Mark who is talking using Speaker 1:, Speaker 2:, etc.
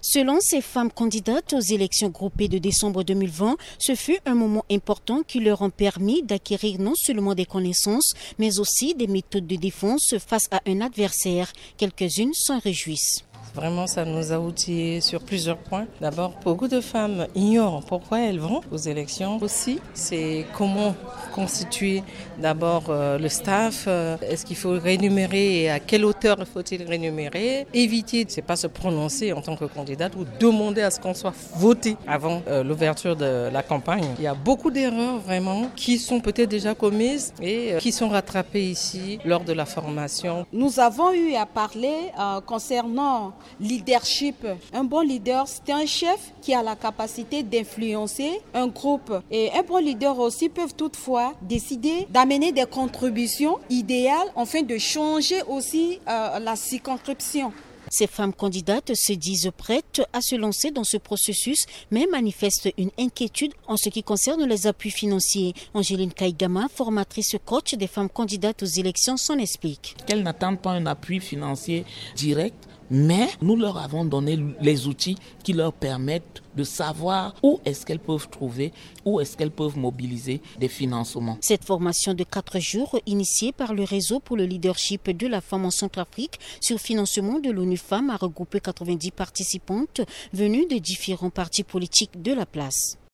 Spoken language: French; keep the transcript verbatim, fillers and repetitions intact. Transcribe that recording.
Speaker 1: Selon ces femmes candidates aux élections groupées de décembre deux mille vingt, ce fut un moment important qui leur a permis d'acquérir non seulement des connaissances, mais aussi des méthodes de défense face à un adversaire. Quelques-unes s'en réjouissent.
Speaker 2: Vraiment, ça nous a outillés sur plusieurs points. D'abord, beaucoup de femmes ignorent pourquoi elles vont aux élections. Aussi, c'est comment constituer d'abord euh, le staff. Euh, est-ce qu'il faut rémunérer et à quelle hauteur faut-il rémunérer? Éviter, c'est pas se prononcer en tant que candidate ou demander à ce qu'on soit voté avant euh, l'ouverture de la campagne. Il y a beaucoup d'erreurs vraiment qui sont peut-être déjà commises et euh, qui sont rattrapées ici lors de la formation.
Speaker 3: Nous avons eu à parler euh, concernant leadership. Un bon leader, c'est un chef qui a la capacité d'influencer un groupe. Et un bon leader aussi peut toutefois décider d'amener des contributions idéales afin de changer aussi euh, la circonscription.
Speaker 1: Ces femmes candidates se disent prêtes à se lancer dans ce processus, mais manifestent une inquiétude en ce qui concerne les appuis financiers. Angéline Kaigama, formatrice coach des femmes candidates aux élections, s'en explique.
Speaker 4: Qu'elles n'attendent pas un appui financier direct, mais nous leur avons donné les outils qui leur permettent de savoir où est-ce qu'elles peuvent trouver, où est-ce qu'elles peuvent mobiliser des financements.
Speaker 1: Cette formation de quatre jours, initiée par le réseau pour le leadership de la femme en Centrafrique sur financement de l'ONU Femmes, a regroupé quatre-vingt-dix participantes venues de différents partis politiques de la place.